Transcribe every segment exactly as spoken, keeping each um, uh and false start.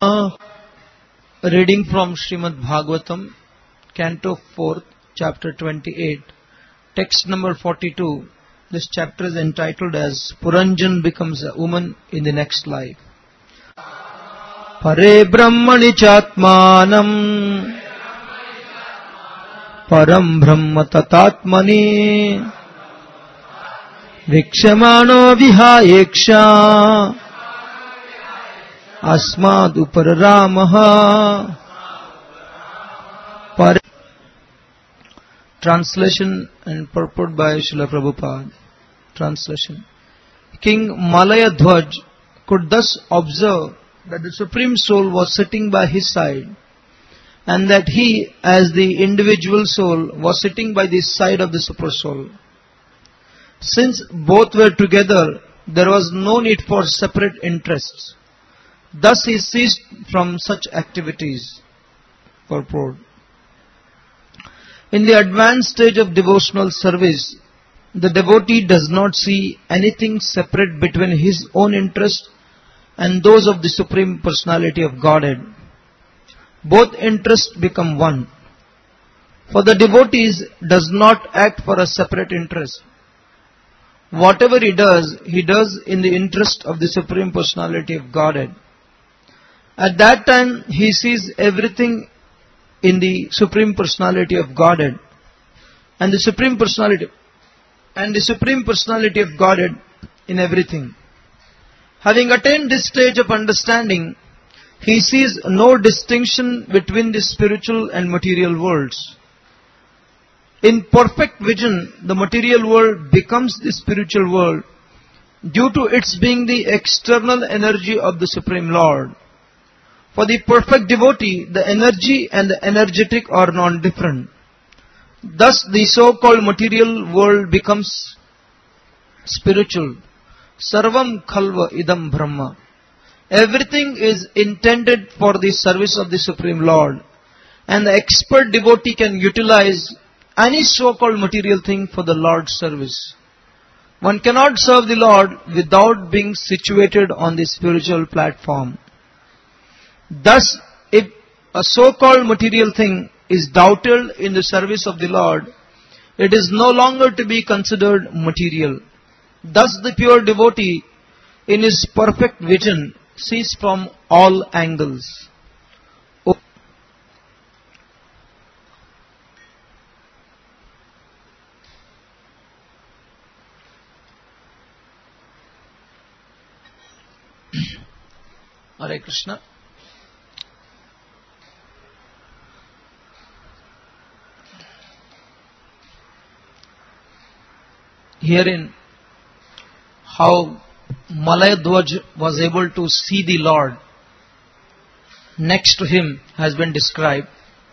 Uh, reading from Srimad Bhagavatam, Canto fourth, Chapter twenty-eight, text number forty-two. This chapter is entitled as Puranjan becomes a woman in the next life. Pare Brahmani Chatmanam Param Brahma Tatatmani Vikshamano Vihayeksha Asmad Uparamaha. Pare. Translation and purport by Srila Prabhupada. Translation. King Malayadhwaj could thus observe that the Supreme Soul was sitting by his side, and that he, as the individual soul, was sitting by the side of the Super Soul. Since both were together, there was no need for separate interests. Thus he ceased from such activities. Purport. In the advanced stage of devotional service, the devotee does not see anything separate between his own interest and those of the Supreme Personality of Godhead. Both interests become one. For the devotee does not act for a separate interest. Whatever he does, he does in the interest of the Supreme Personality of Godhead. At that time, he sees everything in the Supreme Personality of Godhead, and the Supreme Personality and the Supreme Personality of Godhead in everything. Having attained this stage of understanding, he sees no distinction between the spiritual and material worlds. In perfect vision, the material world becomes the spiritual world due to its being the external energy of the Supreme Lord. For the perfect devotee, the energy and the energetic are non-different. Thus, the so-called material world becomes spiritual. Sarvam khalva idam brahma. Everything is intended for the service of the Supreme Lord, and the expert devotee can utilize any so-called material thing for the Lord's service. One cannot serve the Lord without being situated on the spiritual platform. Thus, if a so-called material thing is doubted in the service of the Lord, it is no longer to be considered material. Thus, the pure devotee, in his perfect vision, sees from all angles. Hare Krishna. Herein, how Malayadhwaj was able to see the Lord next to him has been described.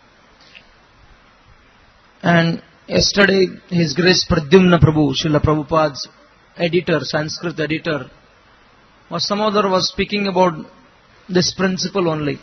And yesterday, His Grace Pradyumna Prabhu, Srila Prabhupada's editor, Sanskrit editor, or some other was speaking about this principle only.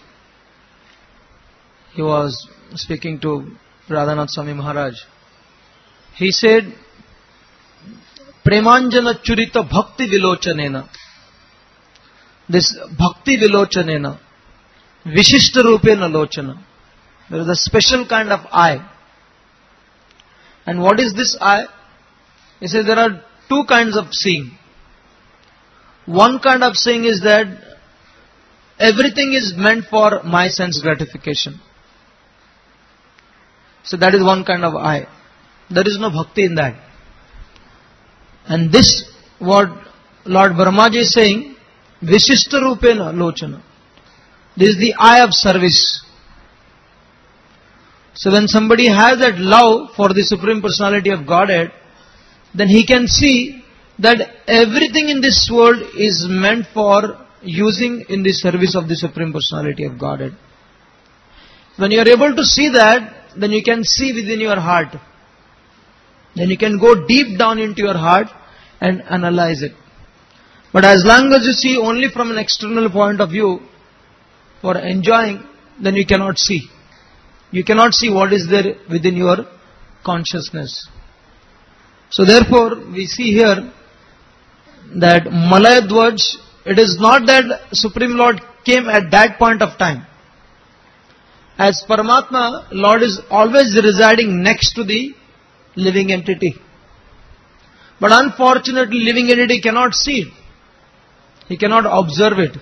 He was speaking to Radhanath Swami Maharaj. He said, Premanjana Churita Bhakti Vilochanena. This Bhakti Vilochanena, Vishishta Rupena Lochana. There is a special kind of eye. And what is this eye? He says there are two kinds of seeing. One kind of seeing is that everything is meant for my sense gratification. So that is one kind of eye. There is no bhakti in that. And this, what Lord Brahmaji is saying, Vishishta Rupena Lochana. This is the eye of service. So when somebody has that love for the Supreme Personality of Godhead, then he can see that everything in this world is meant for using in the service of the Supreme Personality of Godhead. When you are able to see that, then you can see within your heart. Then you can go deep down into your heart and analyze it. But as long as you see only from an external point of view, for enjoying, then you cannot see. You cannot see what is there within your consciousness. So therefore, we see here that Malayadhwaj it is not that Supreme Lord came at that point of time. As Paramatma, Lord is always residing next to the living entity. But unfortunately, living entity cannot see it. He cannot observe it.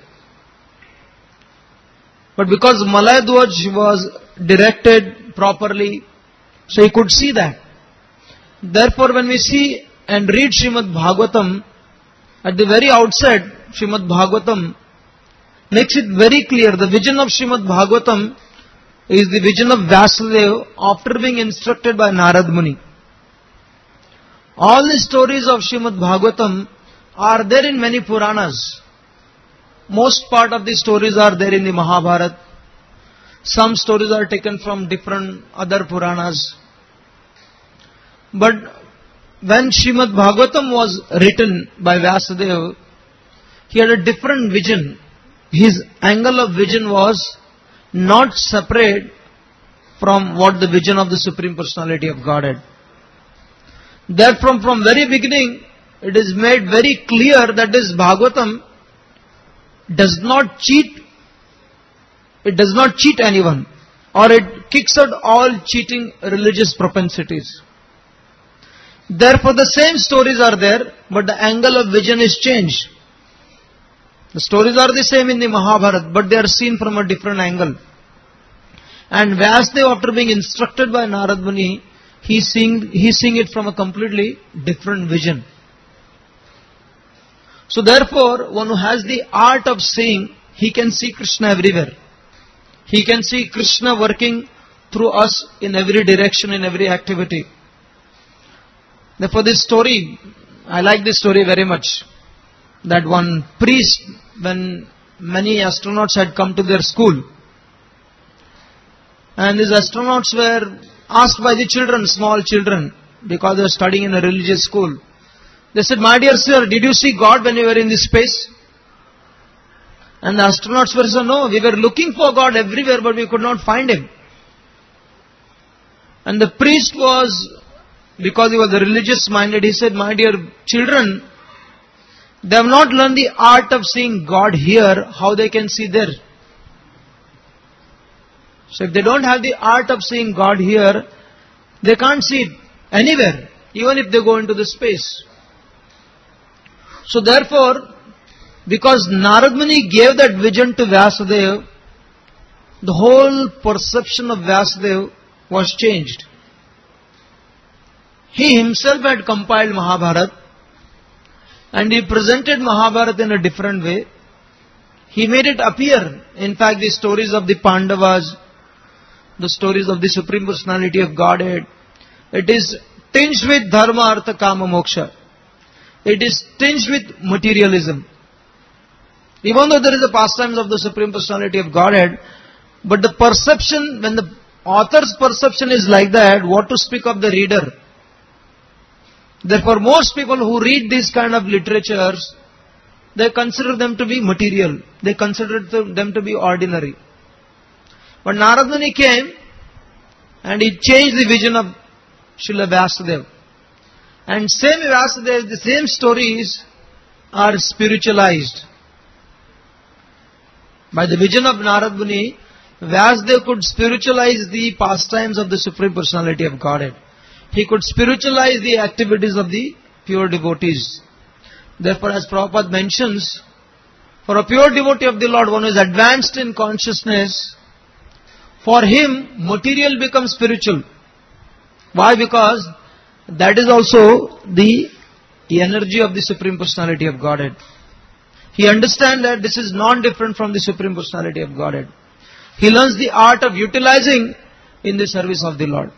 But because Malay Dwaj was directed properly, so he could see that. Therefore, when we see and read Srimad Bhagavatam, at the very outset, Srimad Bhagavatam makes it very clear. The vision of Srimad Bhagavatam is the vision of Vyasadeva after being instructed by Narad Muni. All the stories of Srimad Bhagavatam are there in many Puranas. Most part of the stories are there in the Mahabharata. Some stories are taken from different other Puranas. But when Srimad Bhagavatam was written by Vyasadeva, he had a different vision. His angle of vision was not separate from what the vision of the Supreme Personality of Godhead. Therefore, from very beginning, it is made very clear that this Bhagavatam does not cheat, it does not cheat anyone, or it kicks out all cheating religious propensities. Therefore, the same stories are there, but the angle of vision is changed. The stories are the same in the Mahabharata, but they are seen from a different angle. And Vyasadeva, after being instructed by Narad Muni, he seeing, he seeing it from a completely different vision. So therefore, one who has the art of seeing, he can see Krishna everywhere. He can see Krishna working through us in every direction, in every activity. Therefore this story, I like this story very much. That one priest, when many astronauts had come to their school, and these astronauts were asked by the children, small children, because they were studying in a religious school. They said, "My dear sir, did you see God when you were in this space?" And the astronauts were saying, "No, we were looking for God everywhere, but we could not find Him." And the priest was, because he was religious minded, he said, "My dear children, they have not learned the art of seeing God here, how they can see there? So if they don't have the art of seeing God here, they can't see it anywhere, even if they go into the space." So therefore, because Narad Muni gave that vision to Vyasadeva, the whole perception of Vyasadeva was changed. He himself had compiled Mahabharata, and he presented Mahabharata in a different way. He made it appear, in fact, the stories of the Pandavas, the stories of the Supreme Personality of Godhead, it is tinged with dharma, artha, kama, moksha. It is tinged with materialism. Even though there is a pastimes of the Supreme Personality of Godhead, but the perception, when the author's perception is like that, what to speak of the reader? Therefore, most people who read these kind of literatures, they consider them to be material. They consider them to be ordinary. But Narad Muni came and he changed the vision of Srila Vyasadeva. And same Vyasadeva, the same stories are spiritualized. By the vision of Narad Muni, Vyasadeva could spiritualize the pastimes of the Supreme Personality of Godhead. He could spiritualize the activities of the pure devotees. Therefore, as Prabhupada mentions, for a pure devotee of the Lord, one who is advanced in consciousness, for him, material becomes spiritual. Why? Because that is also the, the energy of the Supreme Personality of Godhead. He understands that this is non-different from the Supreme Personality of Godhead. He learns the art of utilizing in the service of the Lord.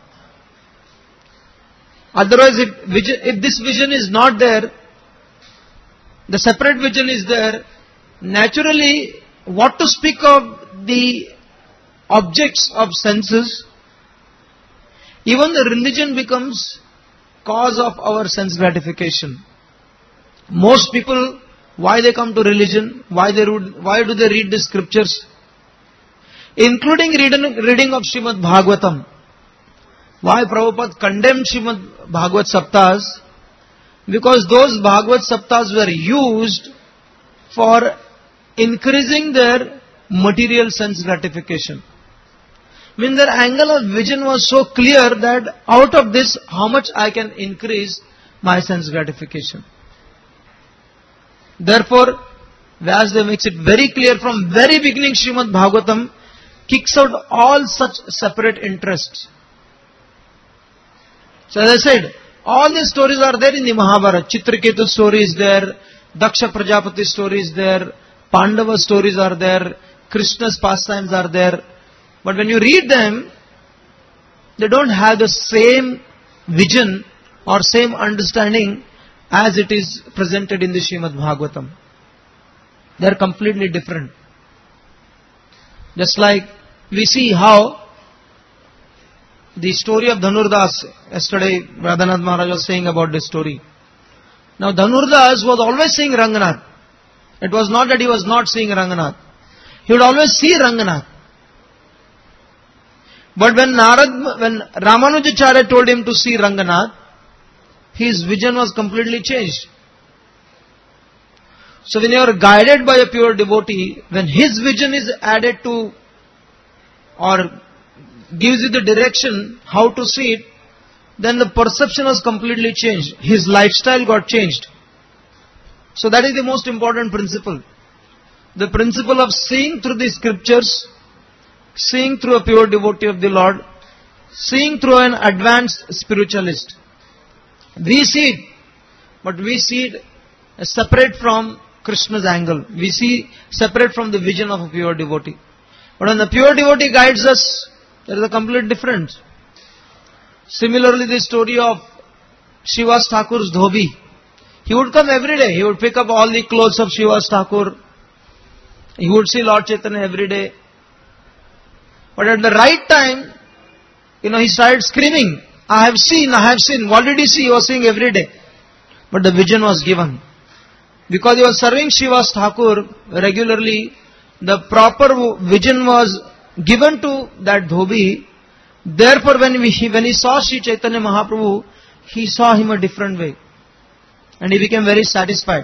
Otherwise, if, if this vision is not there, the separate vision is there, naturally, what to speak of the objects of senses, even the religion becomes cause of our sense gratification. Most people, why they come to religion, why they read, why do they read the scriptures, including reading, reading of Srimad Bhagavatam. Why Prabhupada condemned Srimad Bhagavat Saptas? Because those Bhagavat Saptas were used for increasing their material sense gratification. I mean, their angle of vision was so clear that out of this, how much I can increase my sense gratification. Therefore, Vyasdev makes it very clear from very beginning, Srimad Bhagavatam kicks out all such separate interests. So as I said, all these stories are there in the Mahabharata. Chitraketu story is there, Daksha Prajapati story is there, Pandava stories are there, Krishna's pastimes are there. But when you read them, they don't have the same vision or same understanding as it is presented in the Srimad Bhagavatam. They are completely different. Just like we see how the story of Dhanurdas, yesterday Radhanath Maharaj was saying about this story. Now Dhanurdas was always seeing Ranganath. It was not that he was not seeing Ranganath. He would always see Ranganath. But when Narad, when Ramanujacharya told him to see Ranganath, his vision was completely changed. So when you are guided by a pure devotee, when his vision is added to or gives you the direction how to see it, then the perception was completely changed. His lifestyle got changed. So that is the most important principle. The principle of seeing through the scriptures, seeing through a pure devotee of the Lord, seeing through an advanced spiritualist. We see it, but we see it separate from Krishna's angle. We see separate from the vision of a pure devotee. But when the pure devotee guides us, there is a complete difference. Similarly, the story of Srivas Thakur's Dhobi. He would come every day. He would pick up all the clothes of Srivas Thakur. He would see Lord Chaitanya every day. But at the right time, you know, he started screaming, I have seen, I have seen. What did he see? He was seeing every day. But the vision was given. Because he was serving Srivas Thakur regularly, the proper vision was given to that Dhobi. Therefore, when, we, when he saw Sri Chaitanya Mahaprabhu, he saw him a different way. And he became very satisfied.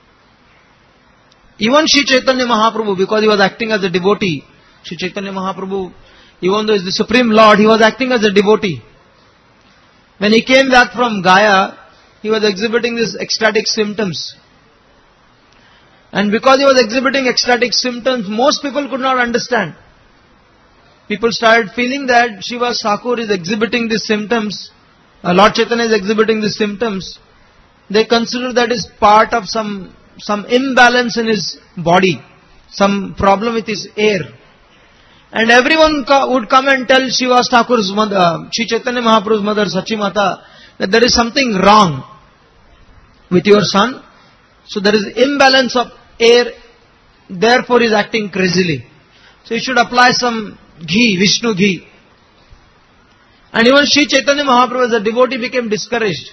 Even Sri Chaitanya Mahaprabhu, because he was acting as a devotee, Sri Chaitanya Mahaprabhu, even though he is the Supreme Lord, he was acting as a devotee. When he came back from Gaya, he was exhibiting these ecstatic symptoms. And because he was exhibiting ecstatic symptoms, most people could not understand. People started feeling that Srivas Thakur is exhibiting these symptoms, uh, Lord Chaitanya is exhibiting these symptoms. They consider that is part of some, some imbalance in his body, some problem with his air. And everyone co- would come and tell Srivas Thakur's mother, uh, Sri Chaitanya Mahaprabhu's mother, Sachimata, that there is something wrong with your son. So there is imbalance of air, therefore he is acting crazily. So you should apply some ghee, Vishnu ghee. And even Sri Chaitanya Mahaprabhu as a devotee became discouraged.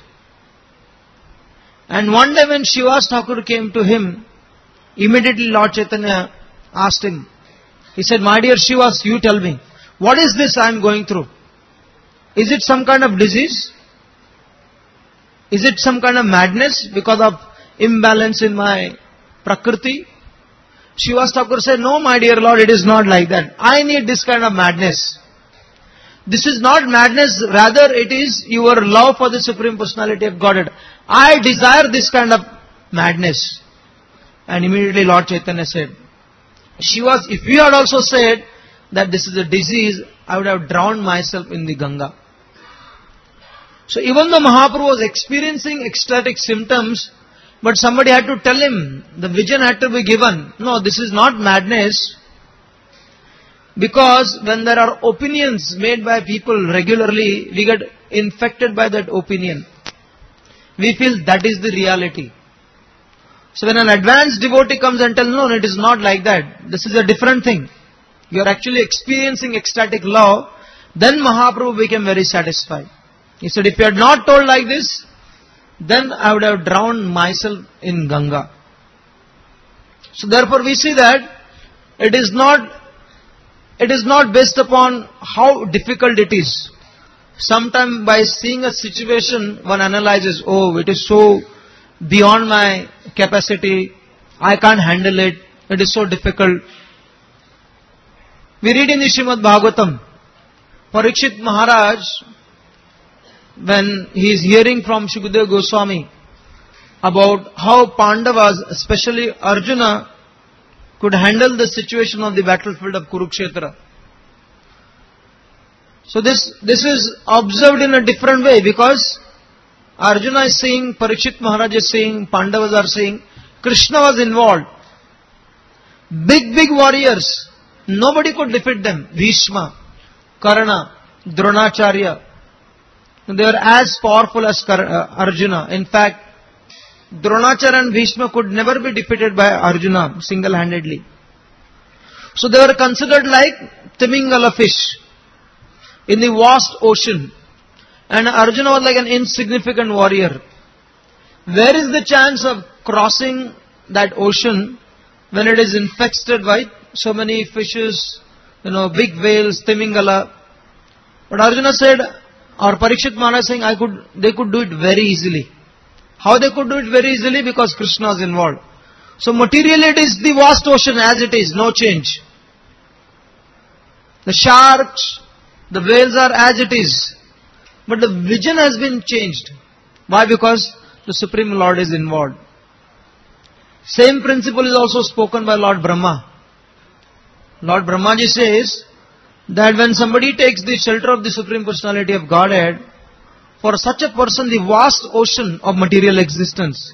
And one day when Srivas Thakur came to him, immediately Lord Chaitanya asked him, he said, my dear Srivas, you tell me, what is this I am going through? Is it some kind of disease? Is it some kind of madness because of imbalance in my prakriti? Srivas Thakur said, no my dear Lord, it is not like that. I need this kind of madness. This is not madness, rather it is your love for the Supreme Personality of Godhead. I desire this kind of madness. And immediately Lord Chaitanya said, Srivas, if you had also said that this is a disease, I would have drowned myself in the Ganga. So even though Mahaprabhu was experiencing ecstatic symptoms, but somebody had to tell him, the vision had to be given. No, this is not madness. Because when there are opinions made by people regularly, we get infected by that opinion. We feel that is the reality. So when an advanced devotee comes and tells, no, it is not like that. This is a different thing. You are actually experiencing ecstatic love. Then Mahaprabhu became very satisfied. He said, if you had not told like this, then I would have drowned myself in Ganga. So therefore we see that it is not, it is not based upon how difficult it is. Sometimes by seeing a situation, one analyzes, oh, it is so beyond my capacity, I can't handle it. It is so difficult. We read in the Srimad Bhagavatam, Parikshit Maharaj, when he is hearing from Shukadeva Goswami about how Pandavas, especially Arjuna, could handle the situation of the battlefield of Kurukshetra. So this, this is observed in a different way, because Arjuna is saying, Parikshit Maharaj is saying, Pandavas are saying, Krishna was involved. Big, big warriors. Nobody could defeat them. Bhishma, Karna, Dronacharya. They were as powerful as Arjuna. In fact, Dronacharya and Bhishma could never be defeated by Arjuna single-handedly. So they were considered like Timingala fish in the vast ocean. And Arjuna was like an insignificant warrior. Where is the chance of crossing that ocean when it is infested by so many fishes, you know, big whales, Timingala? But Arjuna said, or Parikshit Maharaj saying, I could, they could do it very easily. How they could do it very easily? Because Krishna is involved. So materially it is the vast ocean as it is, no change. The sharks, the whales are as it is. But the vision has been changed. Why? Because the Supreme Lord is involved. Same principle is also spoken by Lord Brahma. Lord Brahmaji says that when somebody takes the shelter of the Supreme Personality of Godhead, for such a person the vast ocean of material existence,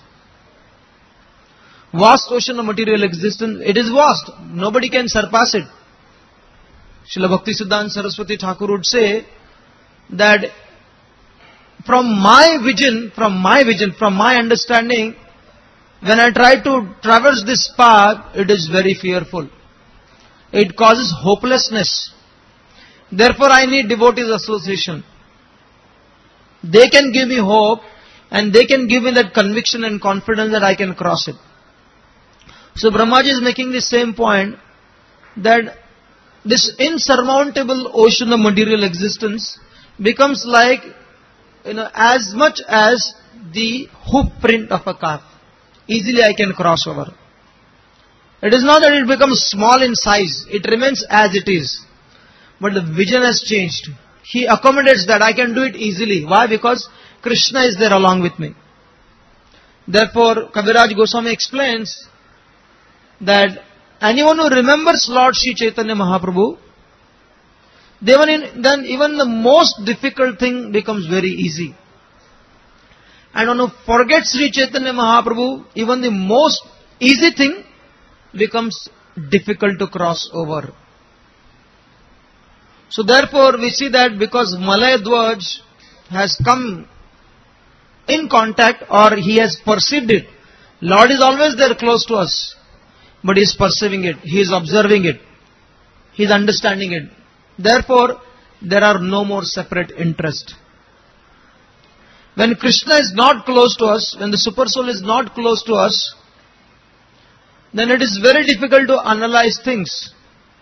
vast ocean of material existence, it is vast. Nobody can surpass it. Srila Bhaktisiddhanta Saraswati Thakur would say that from my vision, from my vision, from my understanding, when I try to traverse this path, it is very fearful. It causes hopelessness. Therefore, I need devotees association. They can give me hope and they can give me that conviction and confidence that I can cross it. So Brahmaji is making the same point, that this insurmountable ocean of material existence becomes like, you know, as much as the hoof print of a calf. Easily I can cross over. It is not that it becomes small in size. It remains as it is. But the vision has changed. He accommodates that. I can do it easily. Why? Because Krishna is there along with me. Therefore, Kaviraj Goswami explains that anyone who remembers Lord Sri Chaitanya Mahaprabhu, then even the most difficult thing becomes very easy. And one who forgets Sri Chaitanya Mahaprabhu, even the most easy thing becomes difficult to cross over. So therefore we see that because Malay Dwaj has come in contact, or he has perceived it, Lord is always there close to us, but he is perceiving it, he is observing it, he is understanding it. Therefore there are no more separate interests. When Krishna is not close to us, when the Super Soul is not close to us, then it is very difficult to analyze things.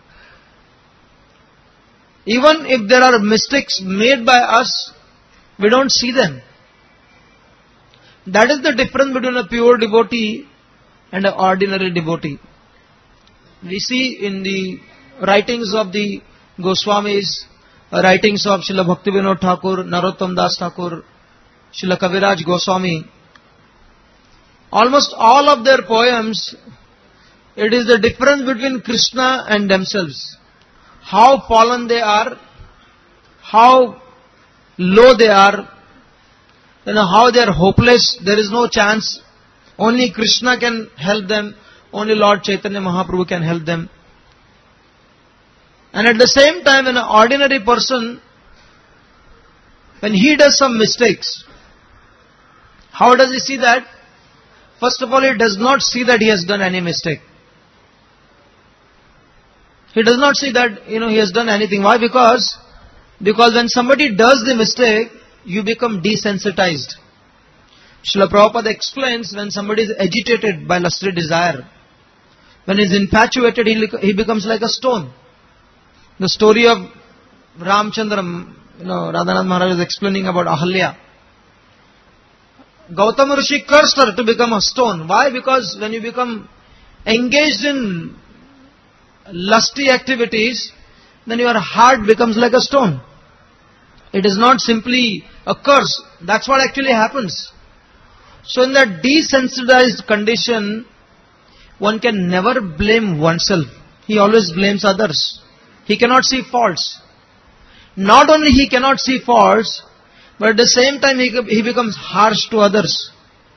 Even if there are mistakes made by us, we don't see them. That is the difference between a pure devotee and an ordinary devotee. We see in the writings of the Goswamis, writings of Srila Bhaktivinoda Thakur, Narottam Das Thakur, Srila Kaviraj Goswami, almost all of their poems, it is the difference between Krishna and themselves. How fallen they are, how low they are, you know, how they are hopeless, there is no chance. Only Krishna can help them, only Lord Chaitanya Mahaprabhu can help them. And at the same time, an ordinary person, when he does some mistakes, how does he see that? First of all, he does not see that he has done any mistake. He does not see that, you know, he has done anything. Why? Because, because when somebody does the mistake, you become desensitized. Srila Prabhupada explains, when somebody is agitated by lusty desire, when he is infatuated, he, he becomes like a stone. The story of Ramchandra, you know, Radhanath Maharaj is explaining about Ahalya. Gautama Rishi cursed her to become a stone. Why? Because when you become engaged in lusty activities, then your heart becomes like a stone. It is not simply a curse. That's what actually happens. So in that desensitized condition, one can never blame oneself. He always blames others. He cannot see faults. Not only he cannot see faults, but at the same time he, he becomes harsh to others.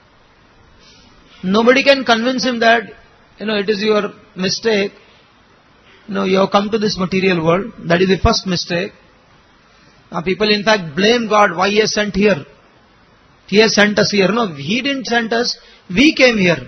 Nobody can convince him that, you know, it is your mistake. You know, you have come to this material world. That is the first mistake. Now people in fact blame God, why He has sent here. He has sent us here. No, He didn't send us. We came here.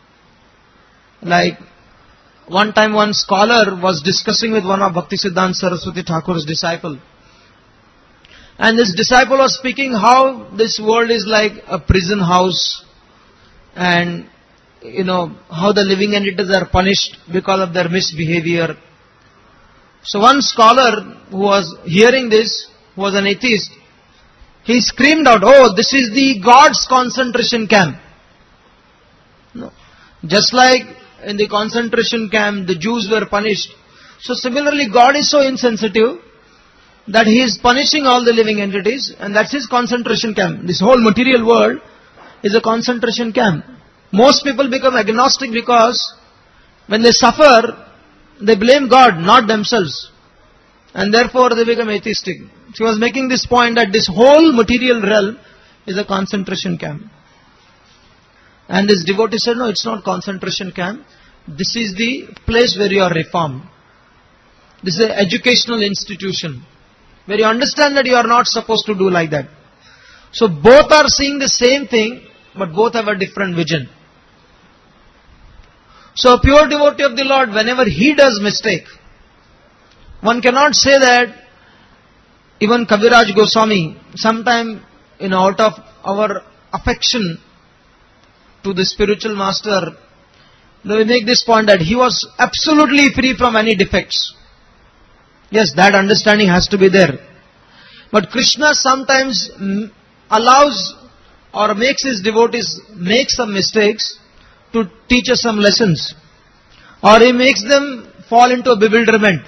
Like, one time one scholar was discussing with one of Bhaktisiddhanta Saraswati Thakur's disciple. And this disciple was speaking how this world is like a prison house. And, you know, how the living entities are punished because of their misbehavior. So one scholar who was hearing this, who was an atheist, he screamed out, oh, this is the God's concentration camp. No. Just like in the concentration camp, the Jews were punished. So similarly, God is so insensitive that He is punishing all the living entities, and that's His concentration camp. This whole material world is a concentration camp. Most people become agnostic because when they suffer, they blame God, not themselves. And therefore they become atheistic. She was making this point that this whole material realm is a concentration camp. And this devotee said, no, it's not concentration camp. This is the place where you are reformed. This is an educational institution where you understand that you are not supposed to do like that. So both are seeing the same thing, but both have a different vision. So a pure devotee of the Lord, whenever he does mistake, one cannot say that even Kaviraj Goswami, sometime, you know, out of our affection to the spiritual master, we make this point that he was absolutely free from any defects. Yes, that understanding has to be there. But Krishna sometimes allows or makes his devotees make some mistakes to teach us some lessons. Or he makes them fall into a bewilderment.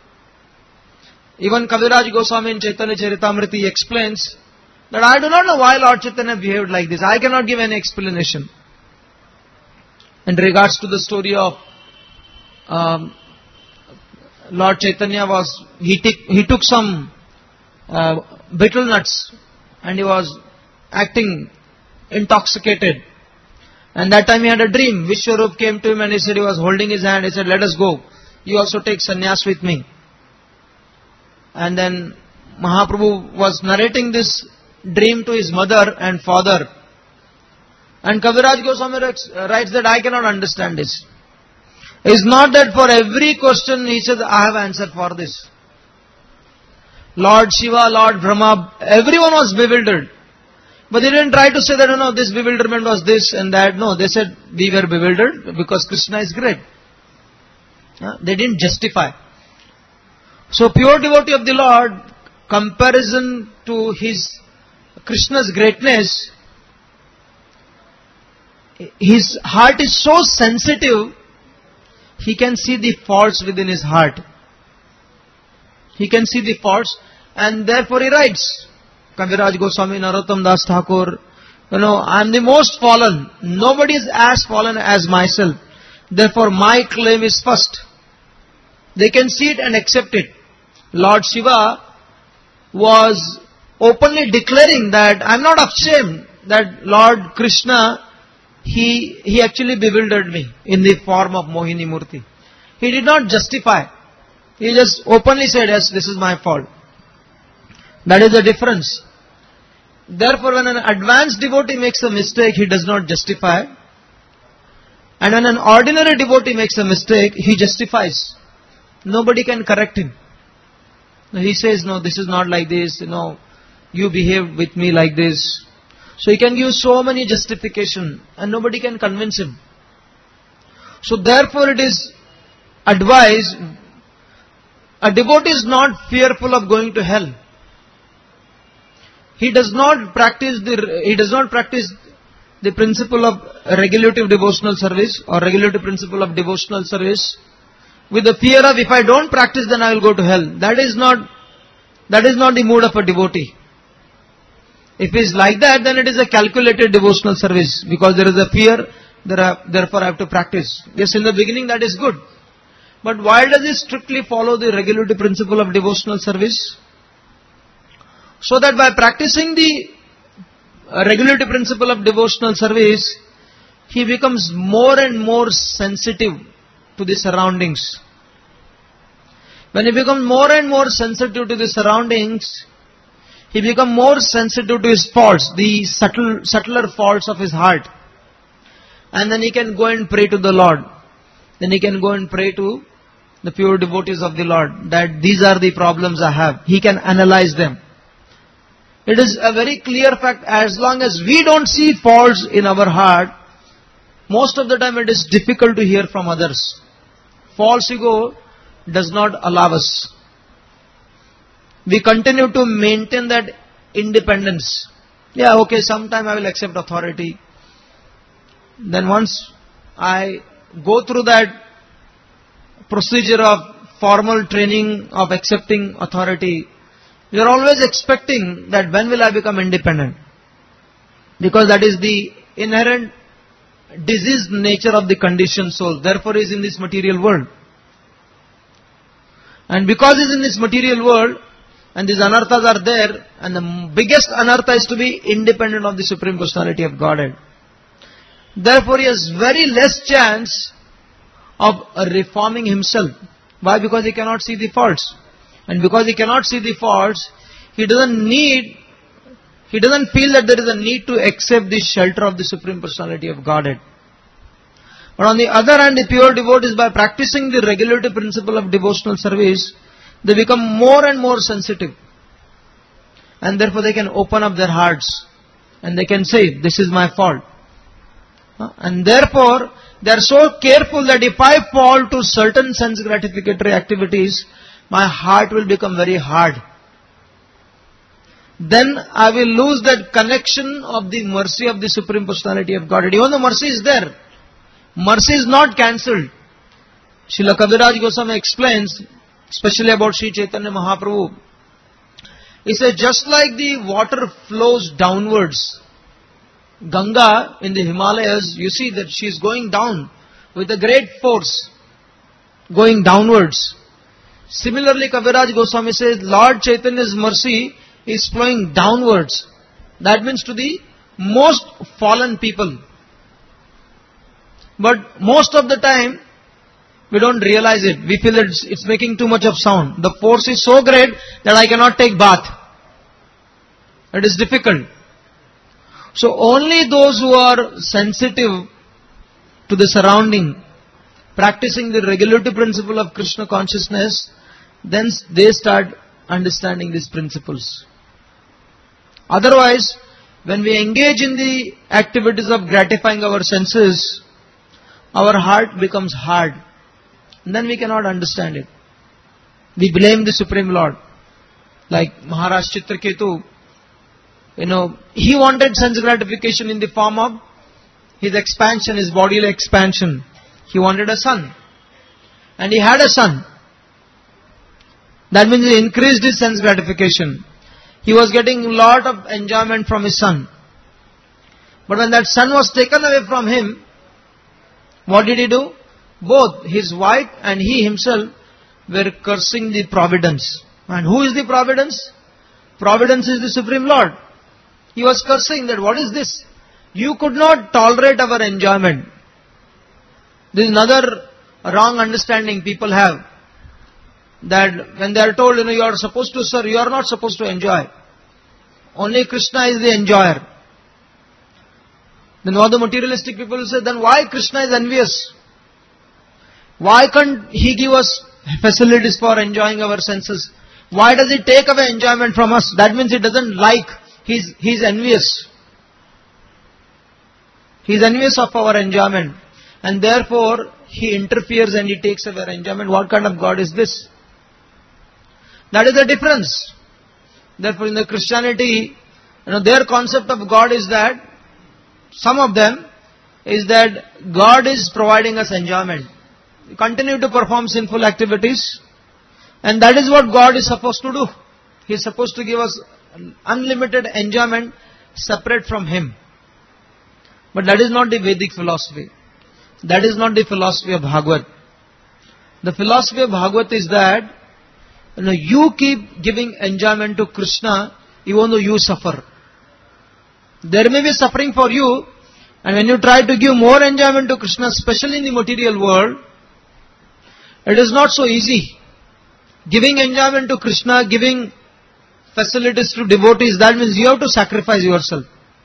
Even Kaviraj Goswami in Chaitanya Charitamrita explains that I do not know why Lord Chaitanya behaved like this. I cannot give any explanation. In regards to the story of um, Lord Chaitanya was, he, t- he took some uh, betel nuts and he was acting intoxicated. And that time he had a dream. Vishwarup came to him and he said, he was holding his hand. He said, let us go. You also take sannyas with me. And then Mahaprabhu was narrating this dream to his mother and father. And Kaviraj Goswami writes that I cannot understand this. It's not that for every question he said, I have answer for this. Lord Shiva, Lord Brahma, everyone was bewildered. But they didn't try to say that, no, no, this bewilderment was this and that. No, they said, we were bewildered because Krishna is great. Yeah? They didn't justify. So pure devotee of the Lord, comparison to his Krishna's greatness, his heart is so sensitive, he can see the faults within his heart. He can see the faults, and therefore he writes, Kaviraj Goswami, Narottam Das Thakur, you know, I am the most fallen. Nobody is as fallen as myself. Therefore my claim is first. They can see it and accept it. Lord Shiva was openly declaring that I am not ashamed that Lord Krishna, he, he actually bewildered me in the form of Mohini Murti. He did not justify. He just openly said, yes, this is my fault. That is the difference. Therefore, when an advanced devotee makes a mistake, he does not justify. And when an ordinary devotee makes a mistake, he justifies. Nobody can correct him. He says, no, this is not like this, you know, you behaved with me like this. So he can give so many justification and nobody can convince him. So therefore it is advised, a devotee is not fearful of going to hell. He does not practice the, he does not practice the principle of regulative devotional service or regulative principle of devotional service with the fear of if I don't practice then I will go to hell. That is not, that is not the mood of a devotee. If it is like that, then it is a calculated devotional service because there is a fear, there are, therefore I have to practice. Yes, in the beginning that is good. But why does it strictly follow the regulative principle of devotional service? So that by practicing the regulative principle of devotional service, he becomes more and more sensitive to the surroundings. When he becomes more and more sensitive to the surroundings, he becomes more sensitive to his faults, the subtle, subtler faults of his heart. And then he can go and pray to the Lord. Then he can go and pray to the pure devotees of the Lord, that these are the problems I have. He can analyze them. It is a very clear fact, as long as we don't see faults in our heart, most of the time it is difficult to hear from others. False ego does not allow us. We continue to maintain that independence. Yeah, okay, sometime I will accept authority. Then once I go through that procedure of formal training of accepting authority, we are always expecting that when will I become independent? Because that is the inherent diseased nature of the conditioned soul. Therefore he is in this material world. And because he is in this material world, and these anarthas are there, and the biggest anartha is to be independent of the Supreme Personality of Godhead. Therefore he has very less chance of reforming himself. Why? Because he cannot see the faults. And because he cannot see the faults, he doesn't need, he doesn't feel that there is a need to accept the shelter of the Supreme Personality of Godhead. But on the other hand, the pure devotees, by practicing the regulative principle of devotional service, they become more and more sensitive. And therefore they can open up their hearts. And they can say, this is my fault. And therefore, they are so careful that if I fall to certain sense gratificatory activities, my heart will become very hard. Then I will lose that connection of the mercy of the Supreme Personality of Godhead. Even though mercy is there, mercy is not cancelled. Srila Kaviraj Goswami explains, especially about Sri Chaitanya Mahaprabhu. He says, just like the water flows downwards, Ganga in the Himalayas, you see that she is going down with a great force, going downwards. Similarly, Kaviraj Goswami says, Lord Chaitanya's mercy is flowing downwards. That means to the most fallen people. But most of the time, we don't realize it. We feel that it's, it's making too much of sound. The force is so great that I cannot take bath. It is difficult. So only those who are sensitive to the surrounding, practicing the regulative principle of Krishna consciousness, then they start understanding these principles. Otherwise, when we engage in the activities of gratifying our senses, our heart becomes hard. And then we cannot understand it. We blame the Supreme Lord. Like Maharaj Chitraketu, you know, he wanted sense gratification in the form of his expansion, his bodily expansion. He wanted a son. And he had a son. That means he increased his sense gratification. He was getting a lot of enjoyment from his son. But when that son was taken away from him, what did he do? Both his wife and he himself were cursing the providence. And who is the providence? Providence is the Supreme Lord. He was cursing that, what is this? You could not tolerate our enjoyment. This is another wrong understanding people have. That when they are told, you know, you are supposed to serve, you are not supposed to enjoy. Only Krishna is the enjoyer. Then all the materialistic people will say, then why Krishna is envious? Why can't he give us facilities for enjoying our senses? Why does he take away enjoyment from us? That means he doesn't like, he's, he's envious. He's envious of our enjoyment. And therefore, he interferes and he takes away our enjoyment. What kind of God is this? That is the difference. Therefore, in the Christianity, you know, their concept of God is that some of them, is that God is providing us enjoyment. We continue to perform sinful activities, and that is what God is supposed to do. He is supposed to give us unlimited enjoyment separate from Him. But that is not the Vedic philosophy. That is not the philosophy of Bhagavad. The philosophy of Bhagavad is that you know, you keep giving enjoyment to Krishna even though you suffer. There may be suffering for you, and when you try to give more enjoyment to Krishna, especially in the material world, it is not so easy. Giving enjoyment to Krishna, giving facilities to devotees, that means you have to sacrifice yourself.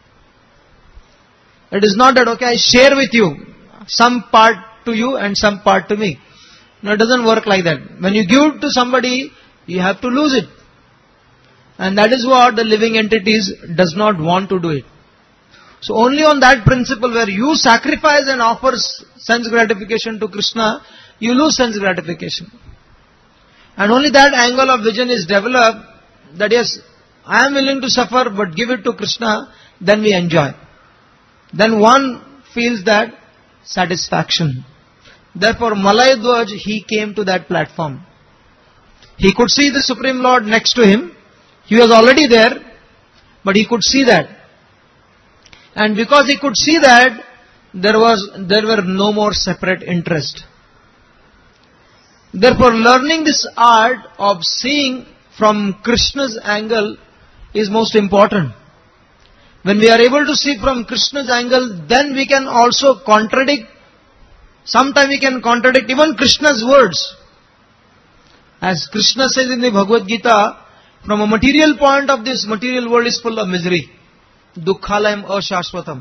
It is not that, okay, I share with you some part to you and some part to me. No, it doesn't work like that. When you give to somebody, you have to lose it. And that is what the living entities does not want to do it. So only on that principle where you sacrifice and offer sense gratification to Krishna, you lose sense gratification. And only that angle of vision is developed that yes, I am willing to suffer but give it to Krishna, then we enjoy. Then one feels that satisfaction. Therefore, Malay Dwaj, he came to that platform. He could see the Supreme Lord next to him. He was already there, but he could see that. And because he could see that, there was, there were no more separate interests. Therefore, learning this art of seeing from Krishna's angle is most important. When we are able to see from Krishna's angle, then we can also contradict, sometimes we can contradict even Krishna's words. As Krishna says in the Bhagavad Gita, from a material point of this material world is full of misery. Dukkhalayam ashashvatam.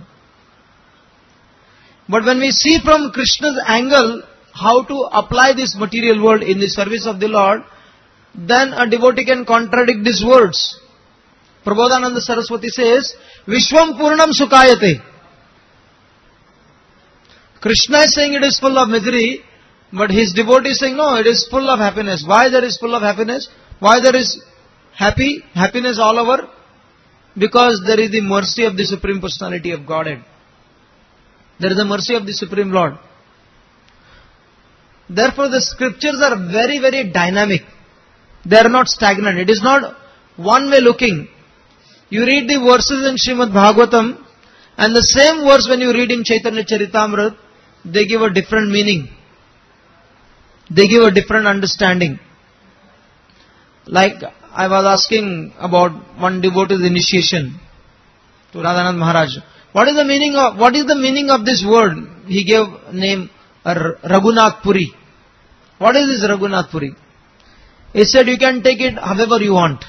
But when we see from Krishna's angle how to apply this material world in the service of the Lord, then a devotee can contradict these words. Prabodhananda Saraswati says, Vishwam Purnam Sukayate. Krishna is saying it is full of misery, but his devotee is saying, no, it is full of happiness. Why there is full of happiness? Why there is happy, happiness all over? Because there is the mercy of the Supreme Personality of Godhead. There is the mercy of the Supreme Lord. Therefore, the scriptures are very, very dynamic. They are not stagnant. It is not one way looking. You read the verses in Srimad Bhagavatam, and the same verse when you read in Chaitanya Charitamrita, they give a different meaning. They give a different understanding. Like I was asking about one devotee's initiation to Radhanand Maharaj. What is the meaning of what is the meaning of this word? He gave name Raghunath Puri. What is this Raghunath Puri? He said you can take it however you want.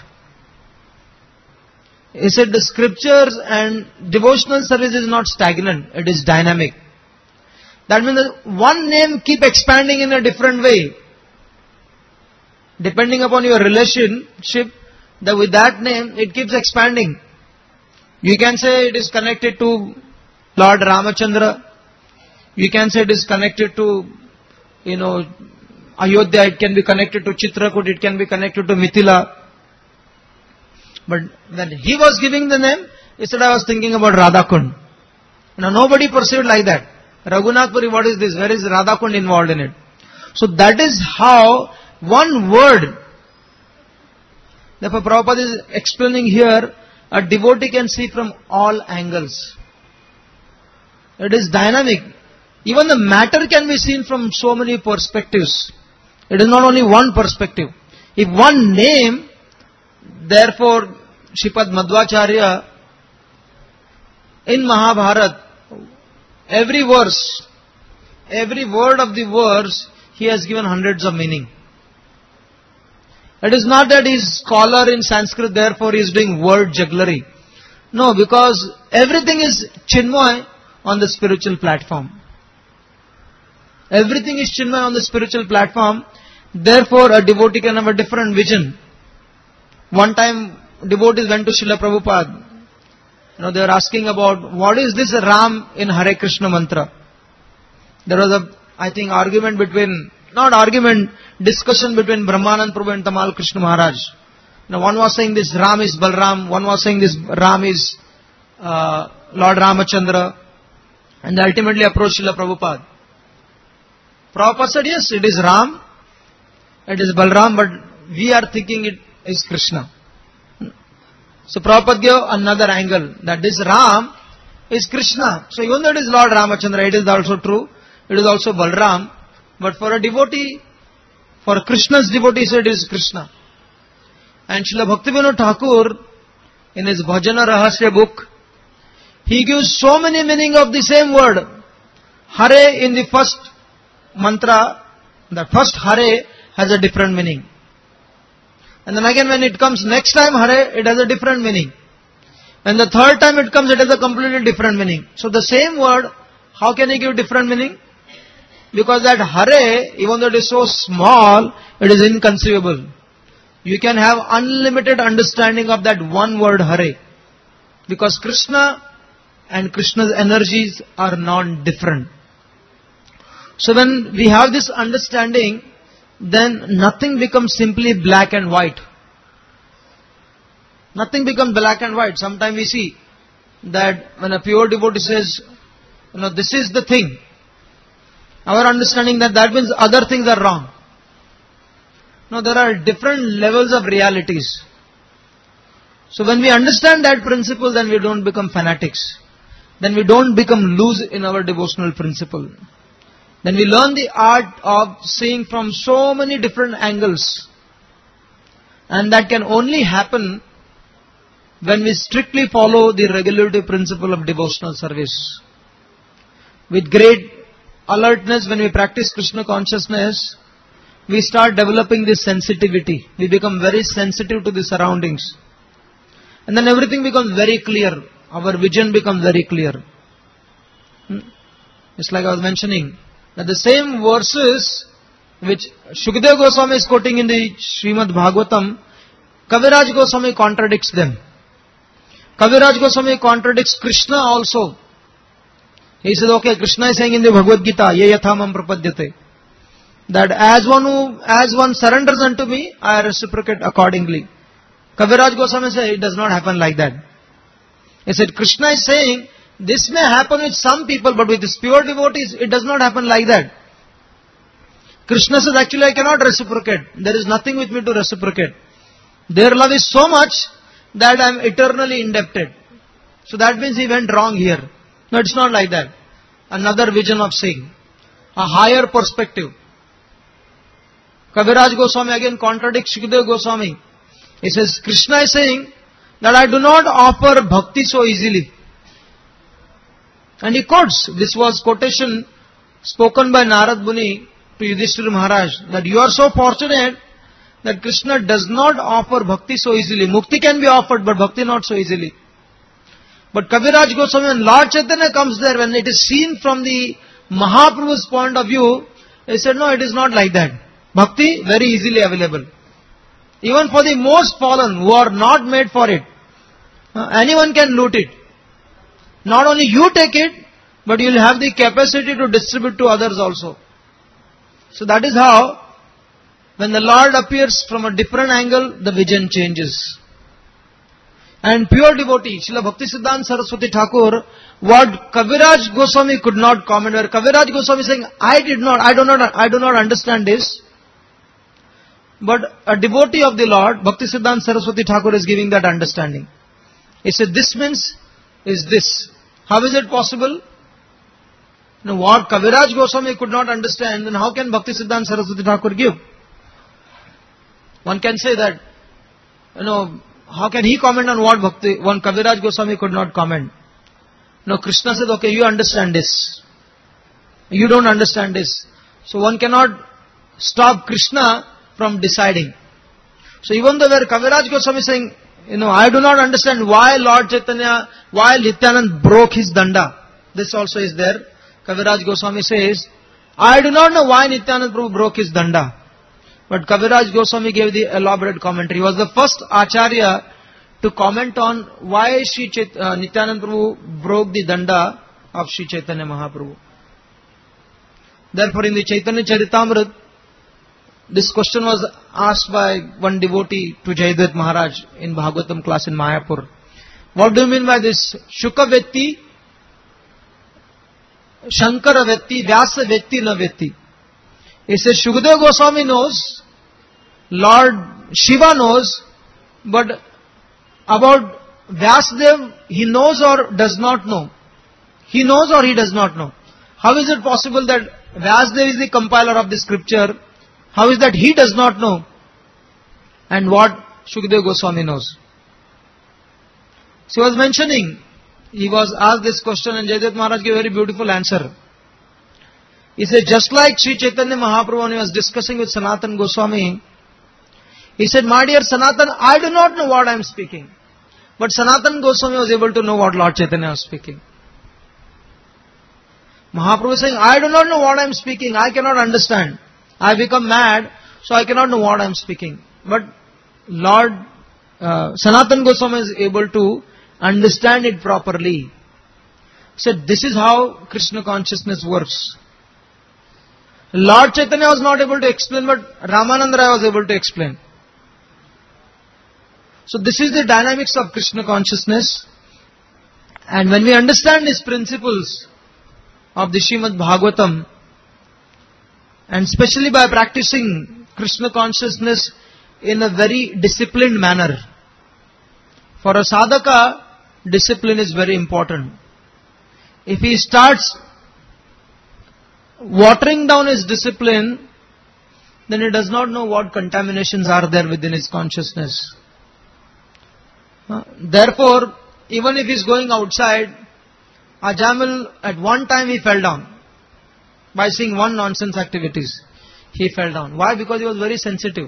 He said the scriptures and devotional service is not stagnant, it is dynamic. That means that one name keep expanding in a different way. Depending upon your relationship, that with that name, it keeps expanding. You can say it is connected to Lord Ramachandra. You can say it is connected to, you know, Ayodhya. It can be connected to Chitrakoot. It can be connected to Mithila. But when he was giving the name, he said, I was thinking about Radhakund. Now nobody perceived like that. Raghunath Puri, what is this? Where is Radhakund involved in it? So that is how one word, therefore Prabhupada is explaining here, a devotee can see from all angles. It is dynamic. Even the matter can be seen from so many perspectives. It is not only one perspective. If one name, therefore Shripad Madhvacharya in Mahabharata, every verse, every word of the verse, he has given hundreds of meaning. It is not that he is scholar in Sanskrit, therefore he is doing word jugglery. No, because everything is Chinmay on the spiritual platform. Everything is Chinmay on the spiritual platform. Therefore, a devotee can have a different vision. One time, devotees went to Srila Prabhupada. You know, they were asking about what is this Ram in Hare Krishna mantra. There was a, I think, argument between, not argument, discussion between Brahmanand Prabhu and Tamal Krishna Maharaj. Now, one was saying this Ram is Balram, one was saying this Ram is uh, Lord Ramachandra. And they ultimately approached Srila Prabhupada. Prabhupada said, yes, it is Ram, it is Balram, but we are thinking it is Krishna. So Prabhupada gave another angle, that this Ram is Krishna. So even though it is Lord Ramachandra, it is also true, it is also Balram, but for a devotee, for Krishna's devotee, so it is Krishna. And Srila Bhaktivinoda Thakur, in his Bhajana Rahasya book, he gives so many meaning of the same word. Hare in the first mantra, the first Hare has a different meaning. And then again when it comes next time Hare, it has a different meaning. When the third time it comes, it has a completely different meaning. So the same word, how can he give different meaning? Because that Hare, even though it is so small, it is inconceivable. You can have unlimited understanding of that one word Hare. Because Krishna and Krishna's energies are non-different. So when we have this understanding, then nothing becomes simply black and white. Nothing becomes black and white. Sometimes we see that when a pure devotee says, you know, this is the thing, our understanding that that means other things are wrong. No, there are different levels of realities. So when we understand that principle, then we don't become fanatics. Then we don't become loose in our devotional principle. Then we learn the art of seeing from so many different angles. And that can only happen when we strictly follow the regulative principle of devotional service. With great alertness, when we practice Krishna consciousness, we start developing this sensitivity. We become very sensitive to the surroundings. And then everything becomes very clear. Our vision becomes very clear. Hmm? Just like I was mentioning, that the same verses which Shukadeva Goswami is quoting in the Srimad Bhagavatam, Kaviraj Goswami contradicts them. Kaviraj Goswami contradicts Krishna also. He says, okay, Krishna is saying in the Bhagavad Gita, ye yathamam prapadyate, that as one who, as one surrenders unto me, I reciprocate accordingly. Kaviraj Goswami says, it does not happen like that. He said, Krishna is saying, this may happen with some people, but with his pure devotees, it does not happen like that. Krishna says, actually I cannot reciprocate. There is nothing with me to reciprocate. Their love is so much that I am eternally indebted. So that means he went wrong here. No, it's not like that. Another vision of seeing. A higher perspective. Kaviraj Goswami again contradicts Shukadeva Goswami. He says, Krishna is saying that I do not offer bhakti so easily. And he quotes, this was quotation spoken by Narad Muni to Yudhishthira Maharaj, that you are so fortunate that Krishna does not offer bhakti so easily. Mukti can be offered, but bhakti not so easily. But Kaviraj Goswami, when Lord Chaitanya comes there, when it is seen from the Mahaprabhu's point of view, he said, no, it is not like that. Bhakti, very easily available. Even for the most fallen, who are not made for it, uh, anyone can loot it. Not only you take it, but you will have the capacity to distribute to others also. So that is how, when the Lord appears from a different angle, the vision changes. And pure devotee, Srila Bhaktisiddhanta Saraswati Thakur, what Kaviraj Goswami could not comment, where Kaviraj Goswami is saying, I did not, I do not, I do not understand this. But a devotee of the Lord, Bhaktisiddhanta Saraswati Thakur is giving that understanding. He said, this means is this. How is it possible? Now what Kaviraj Goswami could not understand, then how can Bhaktisiddhanta Saraswati Thakur give? One can say that, you know, how can he comment on what Bhakti, one Kaviraj Goswami could not comment? No, Krishna said, okay, you understand this. You don't understand this. So one cannot stop Krishna from deciding. So even though where Kaviraj Goswami is saying, you know, I do not understand why Lord Chaitanya, why Nityanand broke his danda. This also is there. Kaviraj Goswami says, I do not know why Nityanand Prabhu broke his danda. But Kaviraj Goswami gave the elaborate commentary. He was the first Acharya to comment on why Shri Chait- uh, Nityanand Prabhu broke the danda of Shri Chaitanya Mahaprabhu. Therefore in the Chaitanya Charitamrita, this question was asked by one devotee to Jayadvaita Maharaj in Bhagavatam class in Mayapur. What do you mean by this? Shukavetti Shankara Vetti, Vyasa Vetti na Vetti. He says Shukadeva Goswami knows, Lord Shiva knows, but about Vyasadeva he knows or does not know. He knows or he does not know. How is it possible that Vyasadeva is the compiler of the scripture? How is that he does not know? And what Shukadeva Goswami knows? So he was mentioning, he was asked this question and Jayadeva Maharaj gave a very beautiful answer. He said, just like Sri Chaitanya Mahaprabhu when he was discussing with Sanatana Goswami, he said, my dear Sanatana, I do not know what I am speaking. But Sanatana Goswami was able to know what Lord Chaitanya was speaking. Mahaprabhu is saying, I do not know what I am speaking, I cannot understand. I become mad, so I cannot know what I am speaking. But Lord uh, Sanatana Goswami is able to understand it properly. He said, this is how Krishna consciousness works. Lord Chaitanya was not able to explain, but Ramananda Rai was able to explain. So this is the dynamics of Krishna consciousness. And when we understand these principles of the Srimad Bhagavatam, and especially by practicing Krishna consciousness in a very disciplined manner. For a sadhaka, discipline is very important. If he starts watering down his discipline, then he does not know what contaminations are there within his consciousness. Therefore, even if he is going outside, Ajamil at one time he fell down. By seeing one nonsense activities, he fell down. Why? Because he was very sensitive.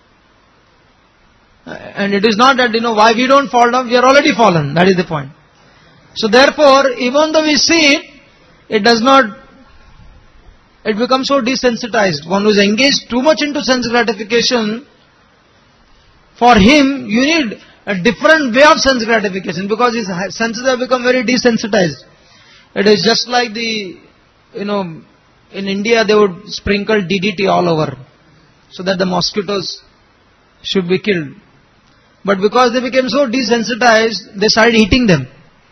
And it is not that, you know, why we don't fall down, we are already fallen. That is the point. So therefore, even though we see it, it does not, it becomes so desensitized. One who is engaged too much into sense gratification, for him, you need a different way of sense gratification because his senses have become very desensitized. It is just like the, you know, in India they would sprinkle D D T all over so that the mosquitoes should be killed. But because they became so desensitized, they started eating them.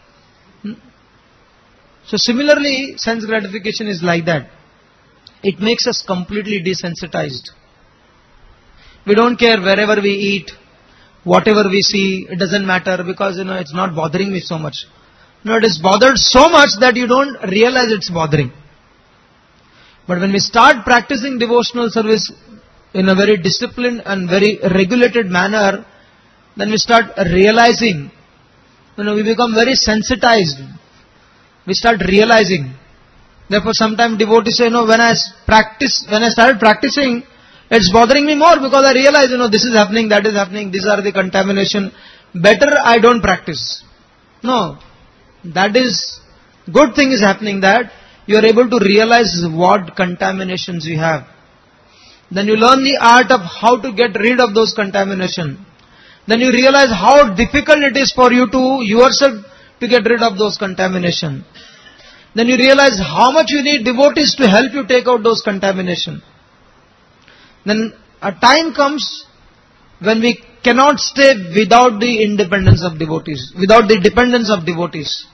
So similarly, sense gratification is like that. It makes us completely desensitized. We don't care wherever we eat, whatever we see, it doesn't matter because, you know, it's not bothering me so much. No, it is bothered so much that you don't realize it's bothering. But when we start practicing devotional service in a very disciplined and very regulated manner, then we start realizing, you know, we become very sensitized. We start realizing. Therefore, sometimes devotees say, you know, when I practice, when I started practicing, it's bothering me more because I realize, you know, this is happening, that is happening, these are the contamination. Better I don't practice. No, that is, good thing is happening that you are able to realize what contaminations you have. Then you learn the art of how to get rid of those contaminations. Then you realize how difficult it is for you to yourself to get rid of those contaminations. Then you realize how much you need devotees to help you take out those contaminations. Then a time comes when we cannot stay without the independence of devotees, without the dependence of devotees.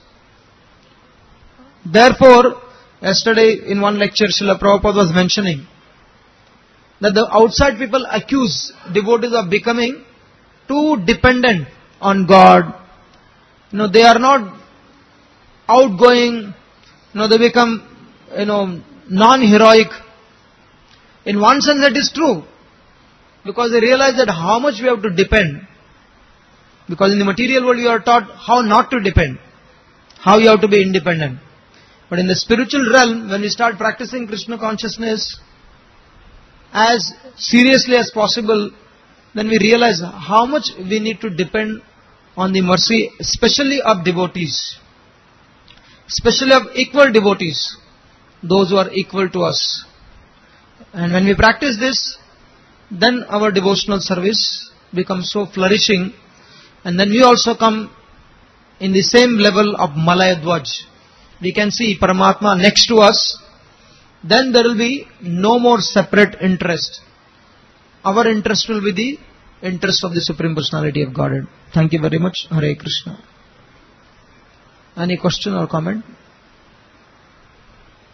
Therefore, yesterday in one lecture, Srila Prabhupada was mentioning that the outside people accuse devotees of becoming too dependent on God. You know, they are not outgoing, you know, they become, you know, non-heroic. In one sense that is true, because they realize that how much we have to depend. Because in the material world you are taught how not to depend, how you have to be independent. But in the spiritual realm, when we start practicing Krishna consciousness as seriously as possible, then we realize how much we need to depend on the mercy, especially of devotees, especially of equal devotees, those who are equal to us. And when we practice this, then our devotional service becomes so flourishing, and then we also come in the same level of Malaya Dwaj. We can see Paramatma next to us, then there will be no more separate interest. Our interest will be the interest of the Supreme Personality of Godhead. Thank you very much. Hare Krishna. Any question or comment?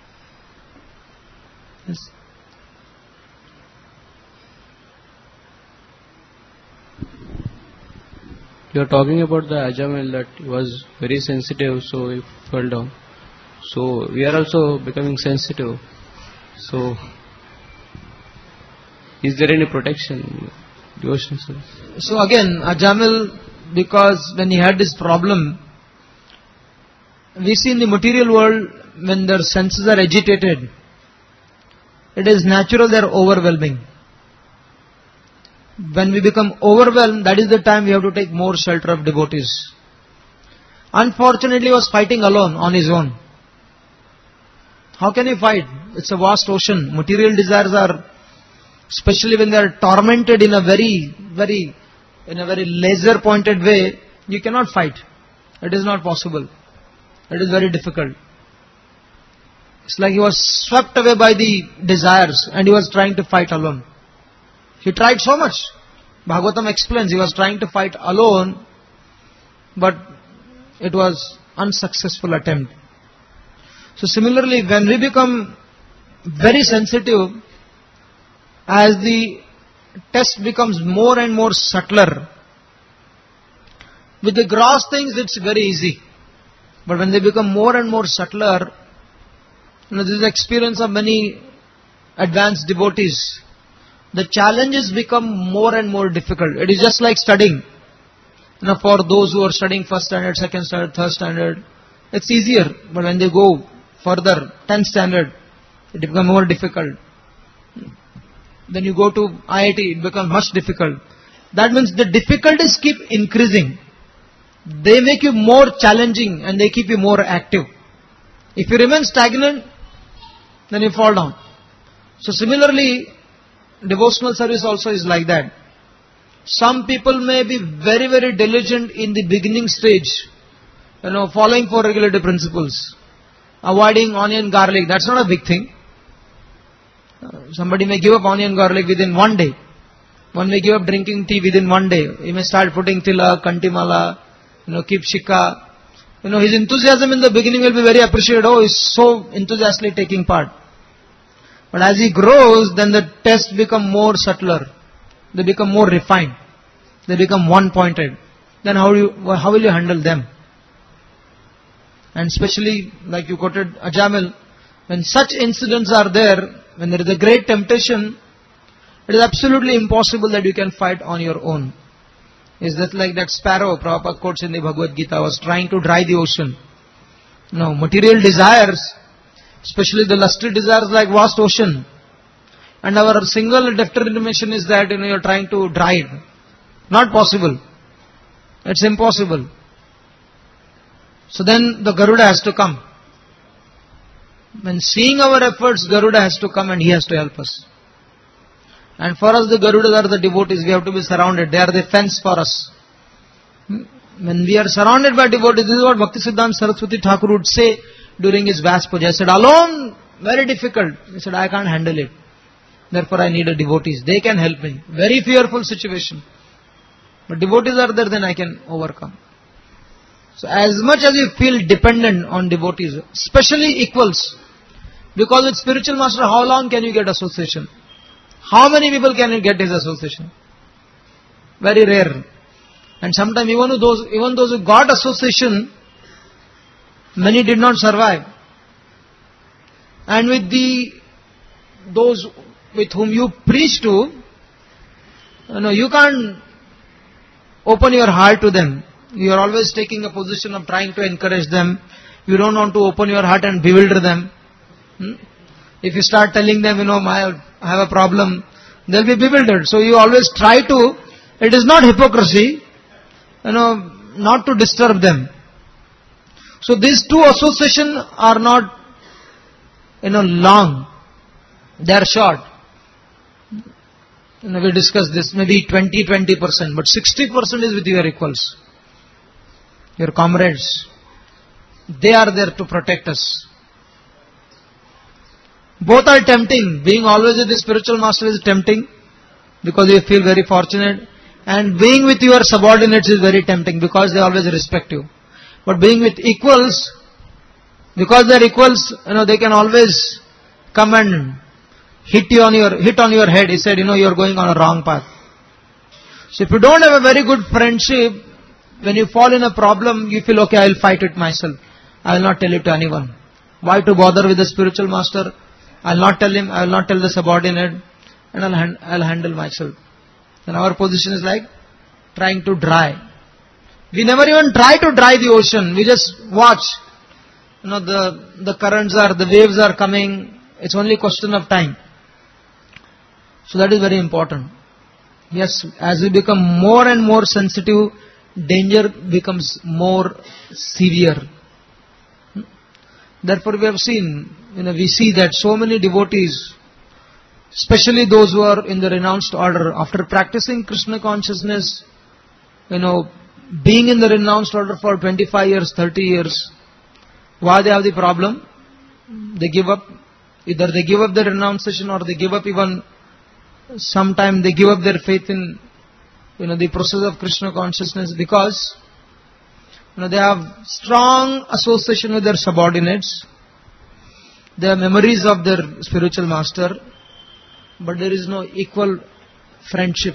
Yes. You are talking about the Ajamil that was very sensitive, so he fell down. So we are also becoming sensitive. So is there any protection? Devotional service. So again, Ajamil, because when he had this problem, we see in the material world, when their senses are agitated, it is natural they are overwhelming. When we become overwhelmed, that is the time we have to take more shelter of devotees. Unfortunately, he was fighting alone, on his own. How can he fight? It's a vast ocean. Material desires are, especially when they are tormented in a very, very, in a very laser-pointed way, you cannot fight. It is not possible. It is very difficult. It's like he was swept away by the desires and he was trying to fight alone. He tried so much. Bhagavatam explains he was trying to fight alone, but it was unsuccessful attempt. So similarly, when we become very sensitive, as the test becomes more and more subtler, with the gross things it's very easy. But when they become more and more subtler, you know, this is the experience of many advanced devotees. The challenges become more and more difficult. It is just like studying. You know, for those who are studying first standard, second standard, third standard, it's easier. But when they go further, tenth standard, it becomes more difficult. Then you go to I I T, it becomes much difficult. That means the difficulties keep increasing. They make you more challenging and they keep you more active. If you remain stagnant, then you fall down. So similarly, devotional service also is like that. Some people may be very, very diligent in the beginning stage, you know, following four regulative principles, avoiding onion, garlic. That's not a big thing. Somebody may give up onion, garlic within one day. One may give up drinking tea within one day. He may start putting tilak, kantimala, you know, keep shikha. You know, his enthusiasm in the beginning will be very appreciated. Oh, he's so enthusiastically taking part. But as he grows, then the tests become more subtler. They become more refined. They become one-pointed. Then how you how will you handle them? And especially, like you quoted Ajamil, when such incidents are there, when there is a great temptation, it is absolutely impossible that you can fight on your own. Is that like that sparrow, Prabhupada quotes in the Bhagavad Gita, was trying to dry the ocean. No, material desires, especially the lusty desires, like vast ocean. And our single determination is that, you know, you're trying to dry it. Not possible. It's impossible. So then the Garuda has to come. When seeing our efforts, Garuda has to come and he has to help us. And for us, the Garudas are the devotees. We have to be surrounded. They are the fence for us. When we are surrounded by devotees, this is what Bhaktisiddhanta Saraswati Thakur would say during his Vyas Puja. He said, alone, very difficult. He said, I can't handle it. Therefore, I need a devotees. They can help me. Very fearful situation. But devotees are there, then I can overcome. So as much as you feel dependent on devotees, especially equals, because with spiritual master, how long can you get association? How many people can you get his association? Very rare. And sometimes even those, even those who got association, many did not survive. And with the, those with whom you preach to, you know, you can't open your heart to them. You are always taking a position of trying to encourage them. You don't want to open your heart and bewilder them. Hmm? If you start telling them, you know, I have a problem, they'll be bewildered. So you always try to, it is not hypocrisy, you know, not to disturb them. So these two associations are not, you know, long. They are short. You know, we discussed this, maybe twenty to twenty percent, but sixty percent is with your equals, your comrades. They are there to protect us. Both are tempting. Being always with the spiritual master is tempting because you feel very fortunate. And being with your subordinates is very tempting because they always respect you. But being with equals, because they are equals, you know, they can always come and hit you on your, hit on your head. He said, you know, you're going on a wrong path. So if you don't have a very good friendship, when you fall in a problem, you feel, okay, I'll fight it myself. I will not tell it to anyone. Why to bother with the spiritual master? I'll not tell him, I will not tell the subordinate, and I'll, hand, I'll handle myself. And our position is like trying to dry. We never even try to dry the ocean. We just watch. You know, the, the currents are, the waves are coming. It's only a question of time. So that is very important. Yes, as we become more and more sensitive, danger becomes more severe. Therefore we have seen, you know, we see that so many devotees, especially those who are in the renounced order, after practicing Krishna consciousness, you know, being in the renounced order for twenty-five years, thirty years, why they have the problem? They give up. Either they give up their renunciation or they give up even, sometime they give up their faith in, you know, the process of Krishna consciousness, because, you know, they have strong association with their subordinates. They have memories of their spiritual master, but there is no equal friendship.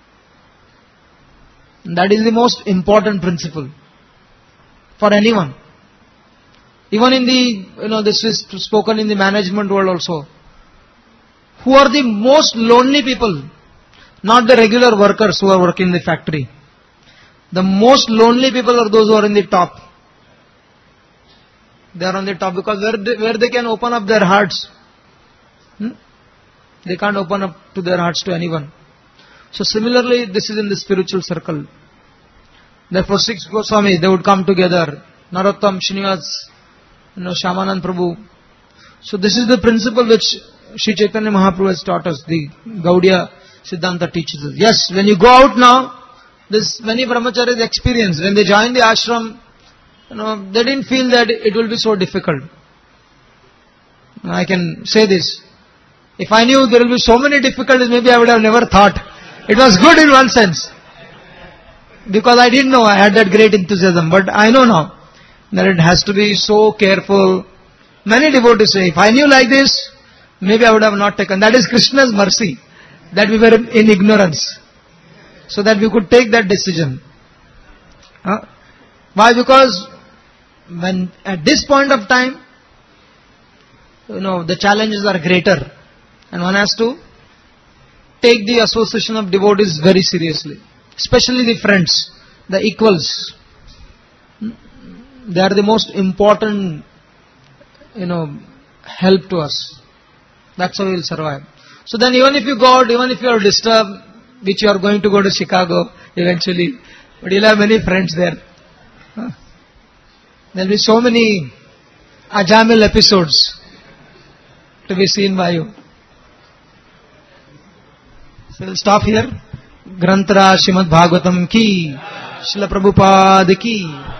And that is the most important principle for anyone. Even in the, you know, this is spoken in the management world also. Who are the most lonely people? Not the regular workers who are working in the factory. The most lonely people are those who are in the top. They are on the top because where they, where they can open up their hearts. Hmm? They can't open up to their hearts to anyone. So similarly, this is in the spiritual circle. Therefore, six Goswamis, they would come together. Narottam, Srinivas, you know, Shyamanand Prabhu. So this is the principle which Sri Chaitanya Mahaprabhu has taught us. The Gaudiya Siddhanta teaches us. Yes, when you go out now, this many brahmacharis experience. When they join the ashram, you know, they didn't feel that it will be so difficult. I can say this. If I knew there will be so many difficulties, maybe I would have never thought. It was good in one sense. Because I didn't know I had that great enthusiasm. But I know now that it has to be so careful. Many devotees say, if I knew like this, maybe I would have not taken. That is Krishna's mercy. That we were in ignorance. So that we could take that decision. Huh? Why? Because when at this point of time, you know, the challenges are greater. And one has to take the association of devotees very seriously. Especially the friends, the equals. They are the most important, you know, help to us. That's how we will survive. So then even if you go out, even if you are disturbed, which you are going to go to Chicago eventually, but you'll have many friends there. Huh? There will be so many Ajamil episodes to be seen by you. So we'll stop here. Granthara Srimad Bhagavatam ki, Srila Prabhupada ki.